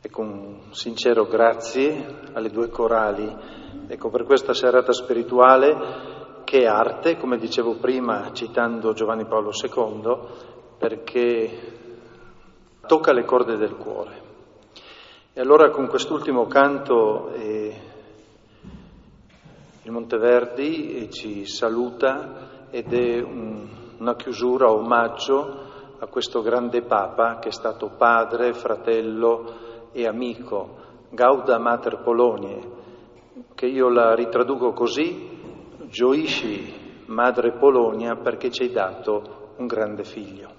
Ecco, un sincero grazie alle due corali, ecco, per questa serata spirituale che è arte, come dicevo prima citando Giovanni Paolo II, perché tocca le corde del cuore. E allora con quest'ultimo canto il Monteverdi ci saluta ed è una chiusura, omaggio a questo grande Papa che è stato padre, fratello e amico, Gauda Mater Poloniae, che io la ritraduco così: gioisci, Madre Polonia, perché ci hai dato un grande figlio.